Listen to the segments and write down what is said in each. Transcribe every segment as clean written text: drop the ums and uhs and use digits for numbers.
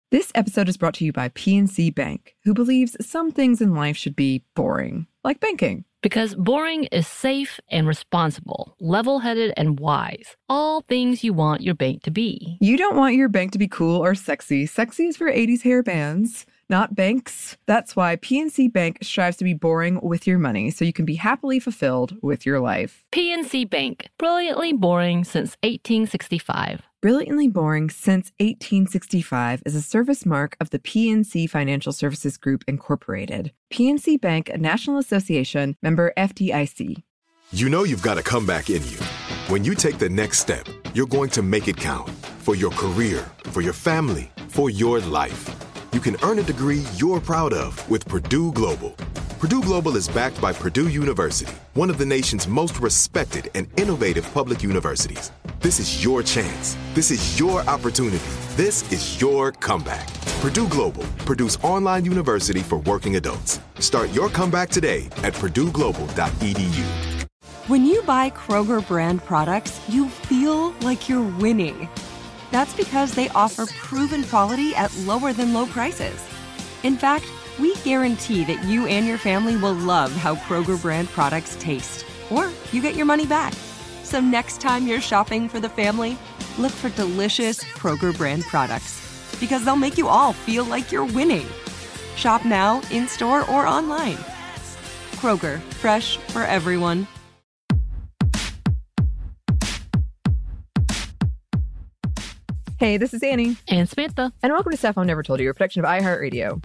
This episode is brought to you by PNC Bank, who believes some things in life should be boring, like banking. Because boring is safe and responsible, level-headed and wise. All things you want your bank to be. You don't want your bank to be cool or sexy. Sexy is for 80s hair bands, not banks. That's why PNC Bank strives to be boring with your money so you can be happily fulfilled with your life. PNC Bank, brilliantly boring since 1865. Brilliantly Boring Since 1865 is a service mark of the PNC Financial Services Group, Incorporated. PNC Bank, a National Association, member FDIC. You know you've got a comeback in you. When you take the next step, you're going to make it count. For your career, for your family, for your life. You can earn a degree you're proud of with Purdue Global. Purdue Global is backed by Purdue University, one of the nation's most respected and innovative public universities. This is your chance. This is your opportunity. This is your comeback. Purdue Global, Purdue's online university for working adults. Start your comeback today at purdueglobal.edu. When you buy Kroger brand products, you feel like you're winning. That's because they offer proven quality at lower than low prices. In fact, we guarantee that you and your family will love how Kroger brand products taste, or you get your money back. So next time you're shopping for the family, look for delicious Kroger brand products, because they'll make you all feel like you're winning. Shop now, in-store, or online. Kroger, fresh for everyone. Hey, this is Annie. And Samantha. And welcome to Stuff Mom Never Told You, a production of iHeartRadio.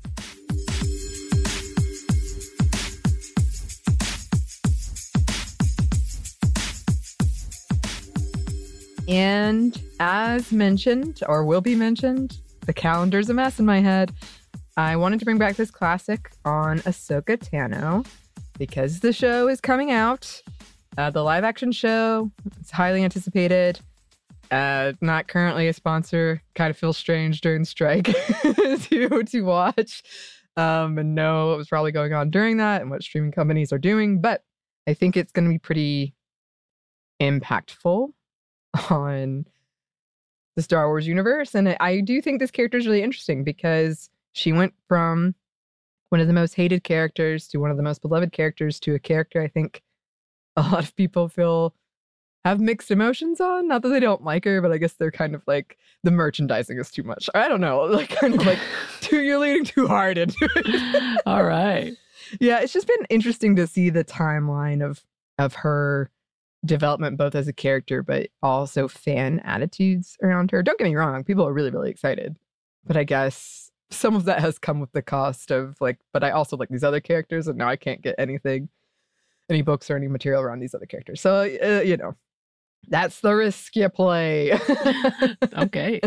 And as mentioned, or will be mentioned, the calendar's a mess in my head. I wanted to bring back this classic on Ahsoka Tano because the show is coming out. The live action show, it's highly anticipated. Not currently a sponsor. Kind of feels strange during the strike to watch and know what was probably going on during that and what streaming companies are doing. But I think it's going to be pretty impactful on the Star Wars universe. And I do think this character is really interesting because she went from one of the most hated characters to one of the most beloved characters to a character I think a lot of people have mixed emotions on. Not that they don't like her, but I guess they're kind of like the merchandising is too much. I don't know, like kind of like you're leaning too hard into it. All right. Yeah, it's just been interesting to see the timeline of her development, both as a character, but also fan attitudes around her. Don't get me wrong, people are really, really excited. But I guess some of that has come with the cost of but I also like these other characters and now I can't get any books or any material around these other characters. So, that's the risk you play. Okay.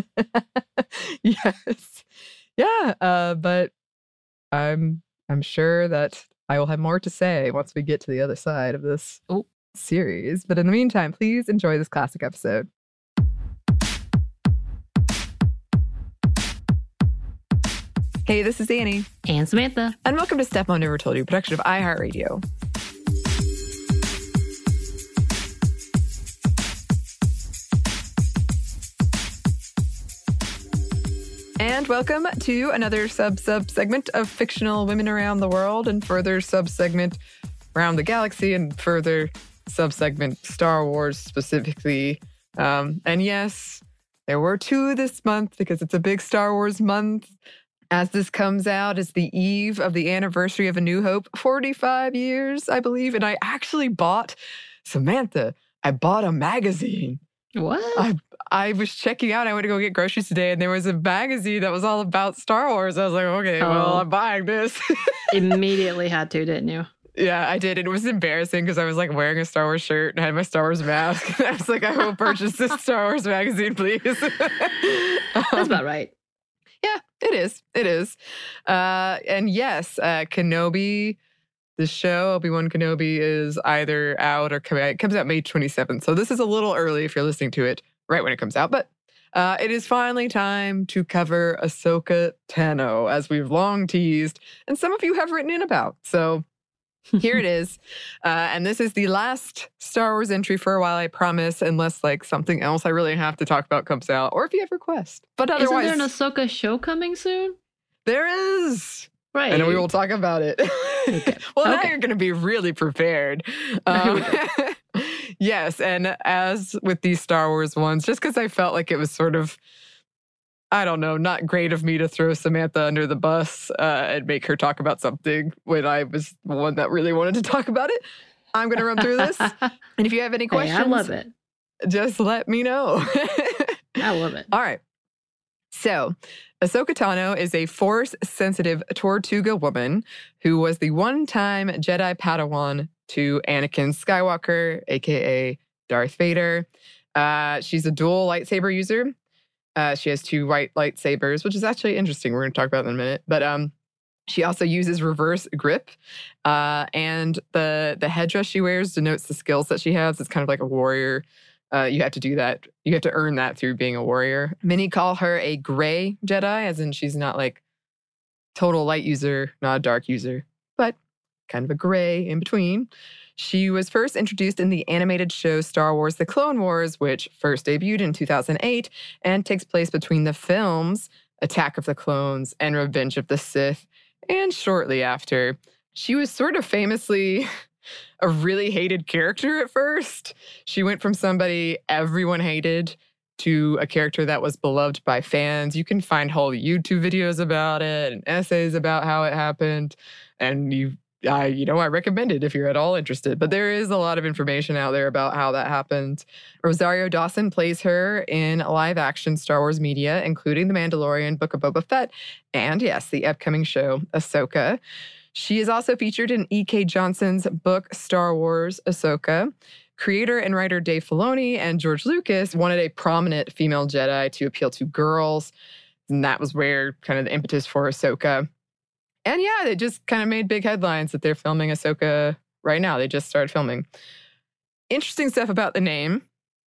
Yes. Yeah. But I'm sure that I will have more to say once we get to the other side of this series. But in the meantime, please enjoy this classic episode. Hey, this is Annie. And Samantha. And welcome to Stuff Mom Never Told You, a production of iHeartRadio. And welcome to another sub-segment of fictional women around the world and further sub-segment around the galaxy and further sub-segment Star Wars specifically. And yes, there were two this month because it's a big Star Wars month. As this comes out, it's the eve of the anniversary of A New Hope, 45 years, I believe. And I actually bought a magazine. What? I was checking out. I went to go get groceries today, and there was a magazine that was all about Star Wars. I was like, okay, well, I'm buying this. Immediately had to, didn't you? Yeah, I did. And it was embarrassing because I was like wearing a Star Wars shirt and I had my Star Wars mask. I was like, I will purchase this Star Wars magazine, please. That's about right. Yeah, it is. It is. And yes, Kenobi, the show, Obi-Wan Kenobi, is either out or coming out. It comes out May 27th. So this is a little early if you're listening to it right when it comes out. But it is finally time to cover Ahsoka Tano, as we've long teased, and some of you have written in about. So Here it is. And this is the last Star Wars entry for a while, I promise, unless like something else I really have to talk about comes out, or if you have requests. But otherwise, isn't there an Ahsoka show coming soon? There is. Right. And we will talk about it. Okay. Well, now you're going to be really prepared. Yes, and as with these Star Wars ones, just because I felt like it was sort of, I don't know, not great of me to throw Samantha under the bus and make her talk about something when I was the one that really wanted to talk about it. I'm going to run through this. And if you have any questions, I love it. Just let me know. I love it. All right. So, Ahsoka Tano is a Force-sensitive Tortuga woman who was the one-time Jedi Padawan to Anakin Skywalker, a.k.a. Darth Vader. She's a dual lightsaber user. She has 2 white lightsabers, which is actually interesting. We're going to talk about that in a minute. But she also uses reverse grip. And the headdress she wears denotes the skills that she has. It's kind of like a warrior. You have to do that. You have to earn that through being a warrior. Many call her a gray Jedi, as in she's not like total light user, not a dark user, but kind of a gray in between. She was first introduced in the animated show Star Wars: The Clone Wars, which first debuted in 2008 and takes place between the films Attack of the Clones and Revenge of the Sith, and shortly after. She was sort of famously a really hated character at first. She went from somebody everyone hated to a character that was beloved by fans. You can find whole YouTube videos about it and essays about how it happened. And I recommend it if you're at all interested. But there is a lot of information out there about how that happened. Rosario Dawson plays her in live-action Star Wars media, including The Mandalorian, Book of Boba Fett, and yes, the upcoming show, Ahsoka. She is also featured in E.K. Johnson's book, Star Wars: Ahsoka. Creator and writer Dave Filoni and George Lucas wanted a prominent female Jedi to appeal to girls. And that was where kind of the impetus for Ahsoka. And yeah, they just kind of made big headlines that they're filming Ahsoka right now. They just started filming. Interesting stuff about the name.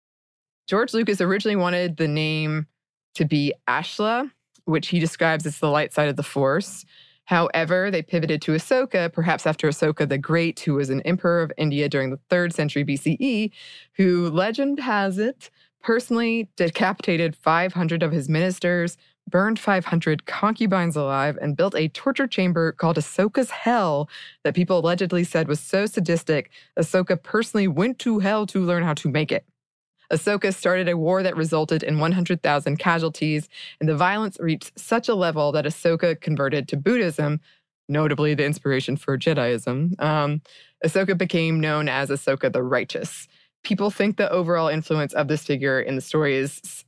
George Lucas originally wanted the name to be Ashla, which he describes as the light side of the Force. However, they pivoted to Ahsoka, perhaps after Ahsoka the Great, who was an emperor of India during the 3rd century BCE, who, legend has it, personally decapitated 500 of his ministers, burned 500 concubines alive, and built a torture chamber called Ahsoka's Hell that people allegedly said was so sadistic, Ahsoka personally went to hell to learn how to make it. Ahsoka started a war that resulted in 100,000 casualties, and the violence reached such a level that Ahsoka converted to Buddhism, notably the inspiration for Jediism. Ahsoka became known as Ahsoka the Righteous. People think the overall influence of this figure in the story is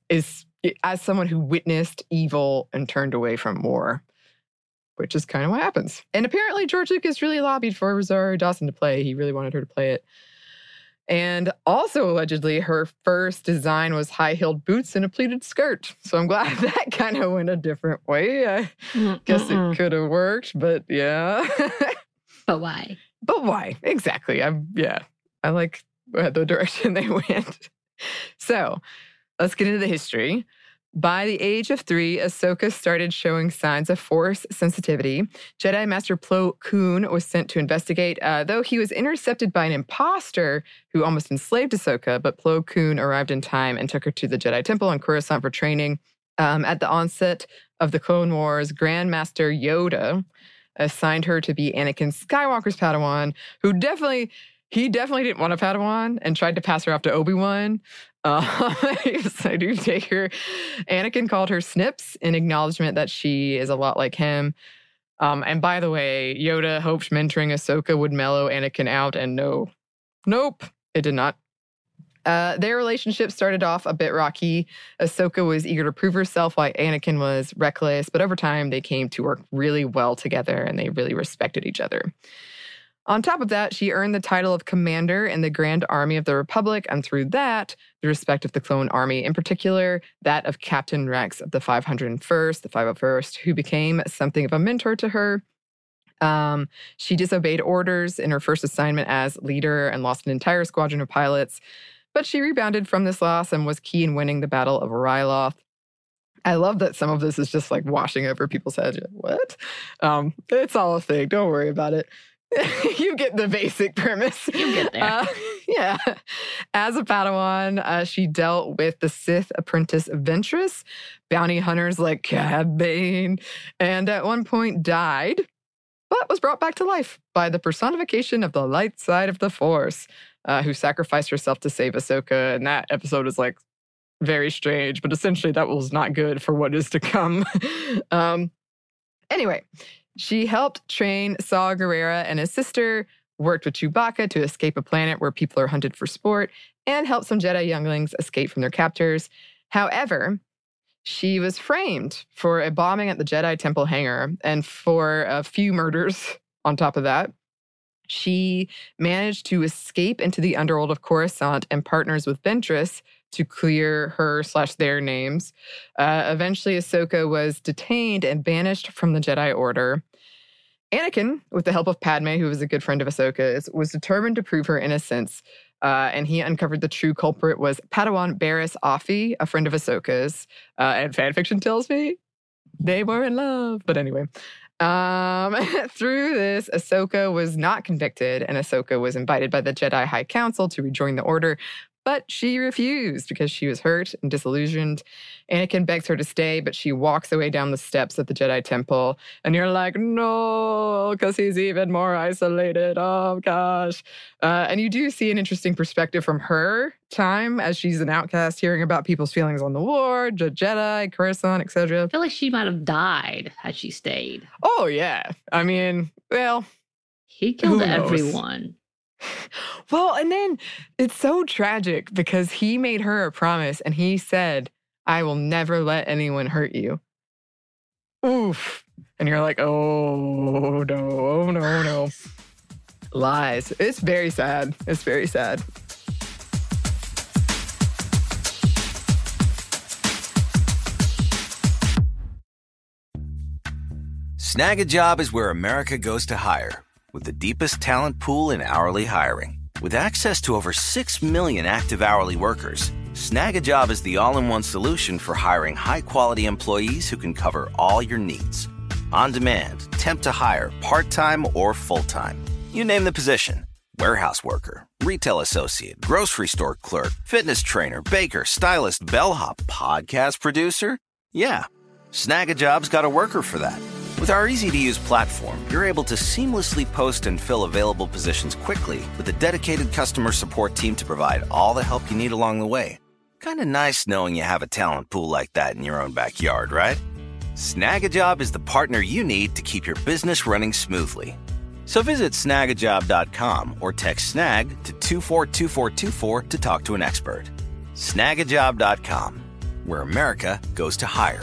as someone who witnessed evil and turned away from war, which is kind of what happens. And apparently George Lucas really lobbied for Rosario Dawson to play. He really wanted her to play it. And also, allegedly, her first design was high-heeled boots and a pleated skirt. So I'm glad that kind of went a different way. I guess it could have worked, but yeah. But why? But why? Exactly. I like the direction they went. So let's get into the history. By the age of 3, Ahsoka started showing signs of Force sensitivity. Jedi Master Plo Koon was sent to investigate, though he was intercepted by an imposter who almost enslaved Ahsoka, but Plo Koon arrived in time and took her to the Jedi Temple in Coruscant for training. At the onset of the Clone Wars, Grand Master Yoda assigned her to be Anakin Skywalker's Padawan, who definitely didn't want a Padawan and tried to pass her off to Obi-Wan. I do take her. Anakin called her Snips in acknowledgement that she is a lot like him. And by the way, Yoda hoped mentoring Ahsoka would mellow Anakin out, and nope, it did not. Their relationship started off a bit rocky. Ahsoka was eager to prove herself while Anakin was reckless, but over time they came to work really well together and they really respected each other. On top of that, she earned the title of commander in the Grand Army of the Republic, and through that, the respect of the Clone Army, in particular, that of Captain Rex of the 501st, the 501st, who became something of a mentor to her. She disobeyed orders in her first assignment as leader and lost an entire squadron of pilots, but she rebounded from this loss and was key in winning the Battle of Ryloth. I love that some of this is just like washing over people's heads. What? It's all a thing. Don't worry about it. You get the basic premise. You get there. Yeah. As a Padawan, she dealt with the Sith apprentice Ventress, bounty hunters like Cad Bane, and at one point died, but was brought back to life by the personification of the light side of the Force, who sacrificed herself to save Ahsoka. And that episode is like very strange, but essentially that was not good for what is to come. Anyway, she helped train Saw Gerrera and his sister, worked with Chewbacca to escape a planet where people are hunted for sport, and helped some Jedi younglings escape from their captors. However, she was framed for a bombing at the Jedi Temple hangar and for a few murders on top of that. She managed to escape into the underworld of Coruscant and partners with Ventress to clear her/their names. Eventually, Ahsoka was detained and banished from the Jedi Order. Anakin, with the help of Padme, who was a good friend of Ahsoka's, was determined to prove her innocence. And he uncovered the true culprit was Padawan Barriss Offee, a friend of Ahsoka's. And fanfiction tells me they were in love. But anyway, through this, Ahsoka was not convicted, and Ahsoka was invited by the Jedi High Council to rejoin the Order. But she refused because she was hurt and disillusioned. Anakin begs her to stay, but she walks away down the steps at the Jedi Temple. And you're like, no, because he's even more isolated. Oh, gosh. And you do see an interesting perspective from her time as she's an outcast, hearing about people's feelings on the war, the Jedi, Coruscant, etc. I feel like she might have died had she stayed. Oh, yeah. I mean, well, he killed who knows? everyone. Well, and then it's so tragic because he made her a promise and he said, I will never let anyone hurt you. Oof. And you're like, oh, no. Lies. It's very sad. It's very sad. Snag a Job is where America goes to hire, with the deepest talent pool in hourly hiring. With access to over 6 million active hourly workers, Snag a Job is the all-in-one solution for hiring high-quality employees who can cover all your needs. On demand, temp to hire, part-time or full-time. You name the position. Warehouse worker, retail associate, grocery store clerk, fitness trainer, baker, stylist, bellhop, podcast producer. Yeah, Snag a Job's got a worker for that. With our easy-to-use platform, you're able to seamlessly post and fill available positions quickly with a dedicated customer support team to provide all the help you need along the way. Kind of nice knowing you have a talent pool like that in your own backyard, right? Snag a Job is the partner you need to keep your business running smoothly. So visit snagajob.com or text SNAG to 242424 to talk to an expert. Snagajob.com, where America goes to hire.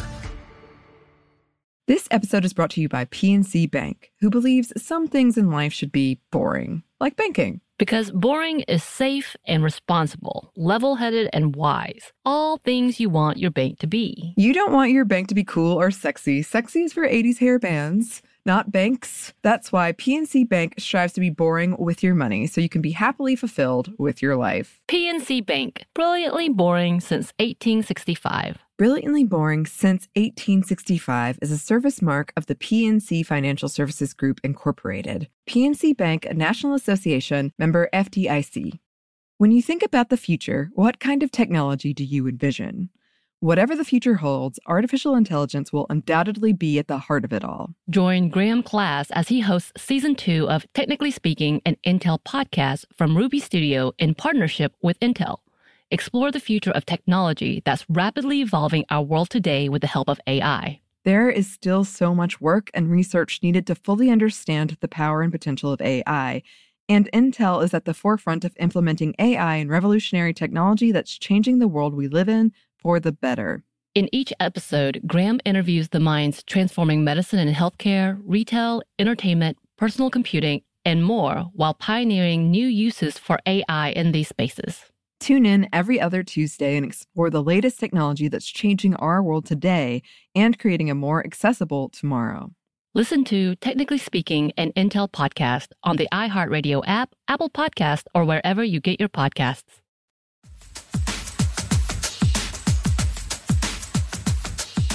This episode is brought to you by PNC Bank, who believes some things in life should be boring, like banking. Because boring is safe and responsible, level-headed and wise. All things you want your bank to be. You don't want your bank to be cool or sexy. Sexy is for 80s hair bands, not banks. That's why PNC Bank strives to be boring with your money so you can be happily fulfilled with your life. PNC Bank, brilliantly boring since 1865. Brilliantly Boring Since 1865 is a service mark of the PNC Financial Services Group, Incorporated. PNC Bank, a National Association, member FDIC. When you think about the future, what kind of technology do you envision? Whatever the future holds, artificial intelligence will undoubtedly be at the heart of it all. Join Graham Class as he hosts Season 2 of Technically Speaking, an Intel podcast from Ruby Studio in partnership with Intel. Explore the future of technology that's rapidly evolving our world today with the help of AI. There is still so much work and research needed to fully understand the power and potential of AI, and Intel is at the forefront of implementing AI and revolutionary technology that's changing the world we live in for the better. In each episode, Graham interviews the minds transforming medicine and healthcare, retail, entertainment, personal computing, and more while pioneering new uses for AI in these spaces. Tune in every other Tuesday and explore the latest technology that's changing our world today and creating a more accessible tomorrow. Listen to Technically Speaking, an Intel podcast on the iHeartRadio app, Apple Podcast, or wherever you get your podcasts.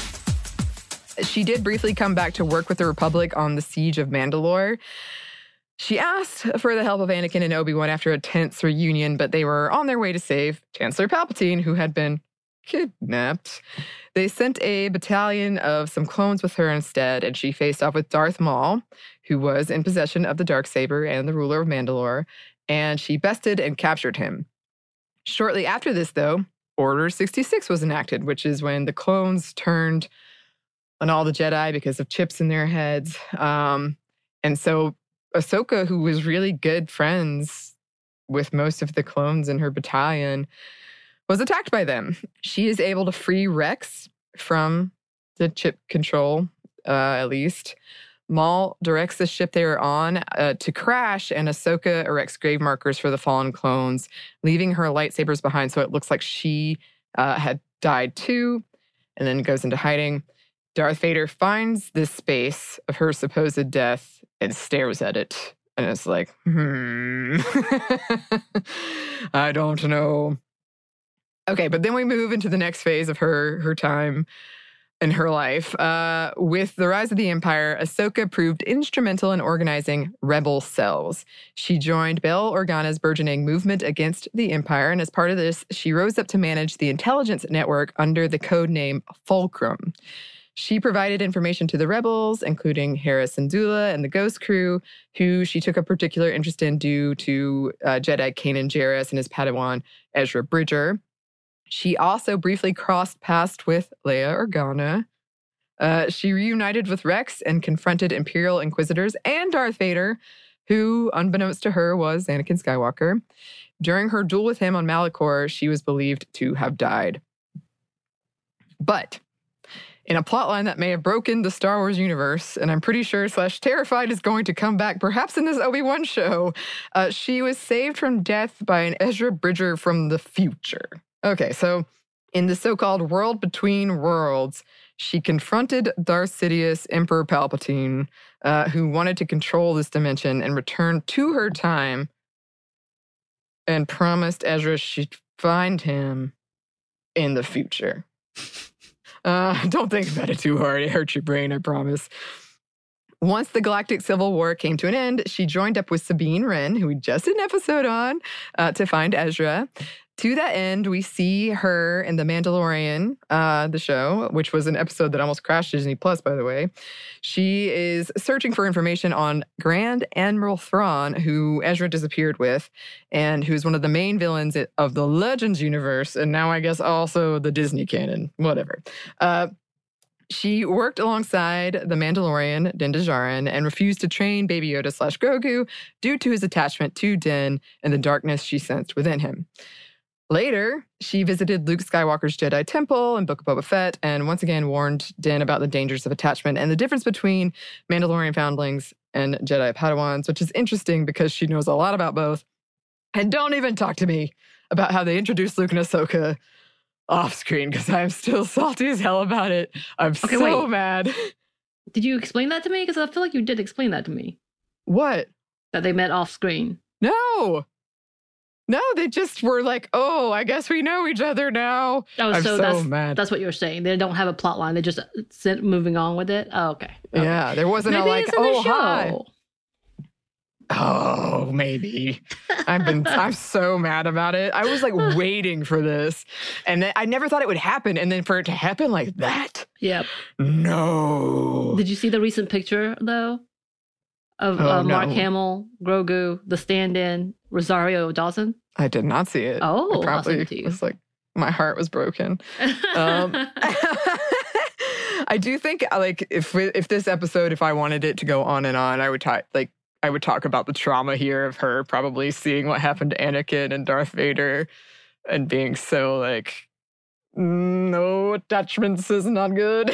She did briefly come back to work with the Republic on the Siege of Mandalore. She asked for the help of Anakin and Obi-Wan after a tense reunion, but they were on their way to save Chancellor Palpatine, who had been kidnapped. They sent a battalion of some clones with her instead, and she faced off with Darth Maul, who was in possession of the Darksaber and the ruler of Mandalore, and she bested and captured him. Shortly after this, though, Order 66 was enacted, which is when the clones turned on all the Jedi because of chips in their heads. And so Ahsoka, who was really good friends with most of the clones in her battalion, was attacked by them. She is able to free Rex from the chip control, at least. Maul directs the ship they were on to crash, and Ahsoka erects grave markers for the fallen clones, leaving her lightsabers behind so it looks like she had died too, and then goes into hiding. Darth Vader finds this space of her supposed death and stares at it. And it's like, I don't know. Okay, but then we move into the next phase of her time in her life. With the rise of the Empire, Ahsoka proved instrumental in organizing rebel cells. She joined Bail Organa's burgeoning movement against the Empire, and as part of this, she rose up to manage the intelligence network under the code name Fulcrum. She provided information to the rebels, including Hera Syndulla and the Ghost Crew, who she took a particular interest in due to Jedi Kanan Jarrus and his Padawan Ezra Bridger. She also briefly crossed paths with Leia Organa. She reunited with Rex and confronted Imperial Inquisitors and Darth Vader, who, unbeknownst to her, was Anakin Skywalker. During her duel with him on Malachor, she was believed to have died. But in a plotline that may have broken the Star Wars universe, and I'm pretty sure /Terrified is going to come back, perhaps in this Obi-Wan show, she was saved from death by an Ezra Bridger from the future. Okay, so in the so-called World Between Worlds, she confronted Darth Sidious, Emperor Palpatine, who wanted to control this dimension and return to her time, and promised Ezra she'd find him in the future. Don't think about it too hard. It hurts your brain, I promise. Once the Galactic Civil War came to an end, she joined up with Sabine Wren, who we just did an episode on, to find Ezra. To that end, we see her in The Mandalorian, the show, which was an episode that almost crashed Disney Plus, by the way. She is searching for information on Grand Admiral Thrawn, who Ezra disappeared with, and who's one of the main villains of the Legends universe, and now I guess also the Disney canon, whatever. She worked alongside the Mandalorian, Din Djarin, and refused to train Baby Yoda / Grogu due to his attachment to Din and the darkness she sensed within him. Later, she visited Luke Skywalker's Jedi Temple and Book of Boba Fett, and once again warned Din about the dangers of attachment and the difference between Mandalorian foundlings and Jedi Padawans, which is interesting because she knows a lot about both. And don't even talk to me about how they introduced Luke and Ahsoka off screen, because I'm still salty as hell about it. I'm mad. Did you explain that to me? Because I feel like you did explain that to me. What? That they met off screen. No, they just were like, oh, I guess we know each other now. Oh, I'm so mad. That's what you're saying. They don't have a plot line. They just moving on with it. Oh, okay. Yeah, there wasn't maybe a like, oh, hi. Oh, maybe. I'm so mad about it. I was like waiting for this. And I never thought it would happen. And then for it to happen like that. Yep. No. Did you see the recent picture, though? Of Mark Hamill, Grogu, the stand-in, Rosario Dawson? I did not see it. Oh, I probably was like, my heart was broken. I do think, like, if this episode, if I wanted it to go on and on, I would talk about the trauma here of her probably seeing what happened to Anakin and Darth Vader and being so like, no, attachments is not good.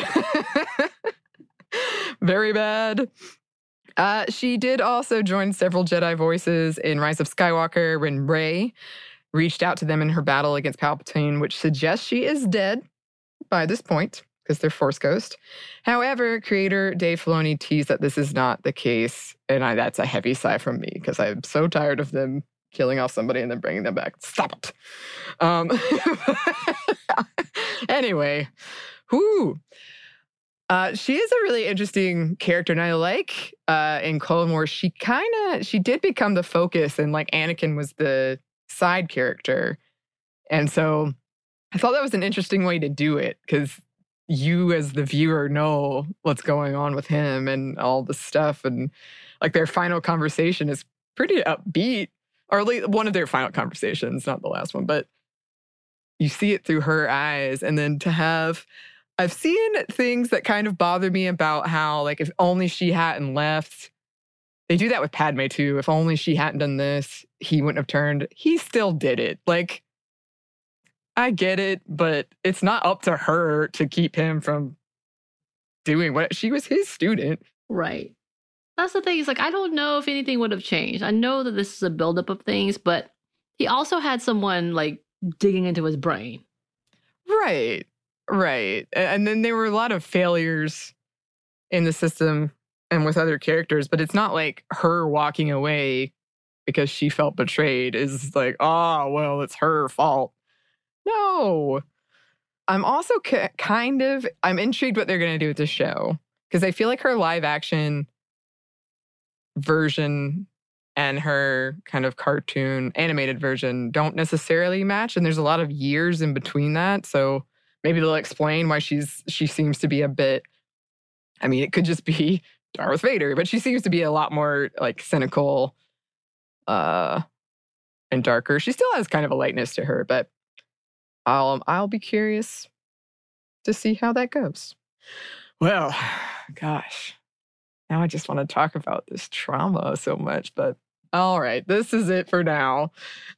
Very bad. She did also join several Jedi voices in Rise of Skywalker when Rey reached out to them in her battle against Palpatine, which suggests she is dead by this point because they're Force Ghost. However, creator Dave Filoni teased that this is not the case, and that's a heavy sigh from me because I'm so tired of them killing off somebody and then bringing them back. Stop it. Anyway, whoo. She is a really interesting character, and I like in Clone Wars, she did become the focus, and like Anakin was the side character. And so I thought that was an interesting way to do it, because you as the viewer know what's going on with him and all the stuff. And like their final conversation is pretty upbeat, or at least one of their final conversations, not the last one, but you see it through her eyes. And then to have... I've seen things that kind of bother me about how, like, if only she hadn't left. They do that with Padme, too. If only she hadn't done this, he wouldn't have turned. He still did it. Like, I get it, but it's not up to her to keep him from doing what... She was his student. Right. That's the thing. Is like, I don't know if anything would have changed. I know that this is a buildup of things, but he also had someone, like, digging into his brain. Right. Right. And then there were a lot of failures in the system and with other characters, but it's not like her walking away because she felt betrayed is like, oh, well, it's her fault. No. I'm also I'm intrigued what they're going to do with the show, because I feel like her live action version and her kind of cartoon animated version don't necessarily match. And there's a lot of years in between that. So maybe they'll explain why she seems to be a bit... I mean, it could just be Darth Vader, but she seems to be a lot more, like, cynical and darker. She still has kind of a lightness to her, but I'll be curious to see how that goes. Well, gosh, now I just want to talk about this trauma so much, but all right, this is it for now.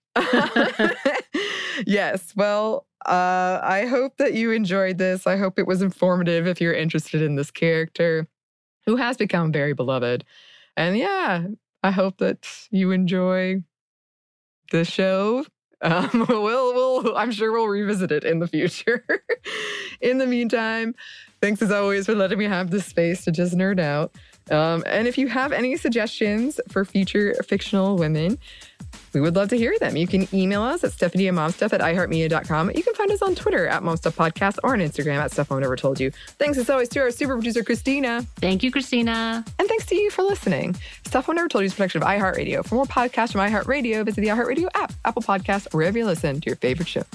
Yes, well... I hope that you enjoyed this. I hope it was informative if you're interested in this character who has become very beloved. And yeah, I hope that you enjoy the show. I'm sure we'll revisit it in the future. In the meantime, thanks as always for letting me have this space to just nerd out. And if you have any suggestions for future fictional women, we would love to hear them. You can email us at stephaniemomstuff@iheartmedia.com. You can find us on Twitter at momstuffpodcast or on Instagram at Stuff I Never Told You. Thanks as always to our super producer, Christina. Thank you, Christina. And thanks to you for listening. Stuff I Never Told You is a production of iHeartRadio. For more podcasts from iHeartRadio, visit the iHeartRadio app, Apple Podcasts, or wherever you listen to your favorite shows.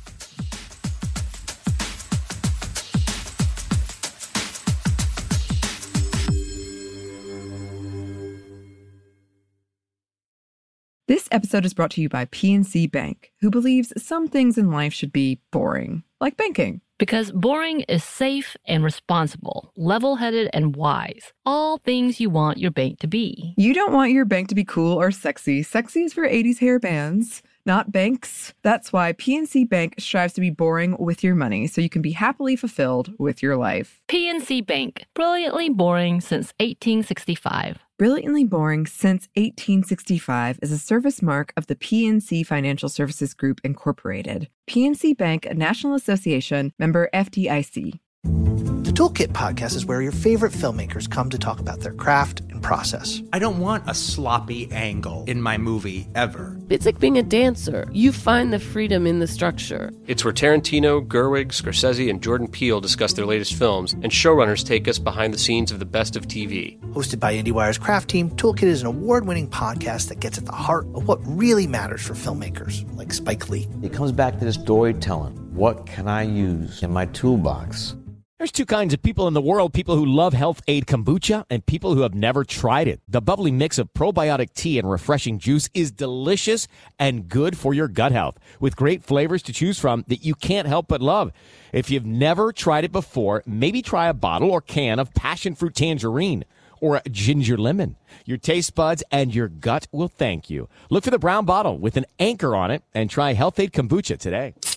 This episode is brought to you by PNC Bank, who believes some things in life should be boring, like banking. Because boring is safe and responsible, level-headed and wise. All things you want your bank to be. You don't want your bank to be cool or sexy. Sexy is for 80s hair bands, not banks. That's why PNC Bank strives to be boring with your money, so you can be happily fulfilled with your life. PNC Bank, brilliantly boring since 1865. Brilliantly Boring Since 1865 is a service mark of the PNC Financial Services Group, Incorporated. PNC Bank, a National Association, member FDIC. The Toolkit podcast is where your favorite filmmakers come to talk about their craft and process. I don't want a sloppy angle in my movie ever. It's like being a dancer. You find the freedom in the structure. It's where Tarantino, Gerwig, Scorsese, and Jordan Peele discuss their latest films, and showrunners take us behind the scenes of the best of TV. Hosted by IndieWire's craft team, Toolkit is an award-winning podcast that gets at the heart of what really matters for filmmakers, like Spike Lee. It comes back to this storytelling. What can I use in my toolbox? There's two kinds of people in the world, people who love Health Aid Kombucha and people who have never tried it. The bubbly mix of probiotic tea and refreshing juice is delicious and good for your gut health, with great flavors to choose from that you can't help but love. If you've never tried it before, maybe try a bottle or can of passion fruit tangerine or a ginger lemon. Your taste buds and your gut will thank you. Look for the brown bottle with an anchor on it and try Health Aid Kombucha today.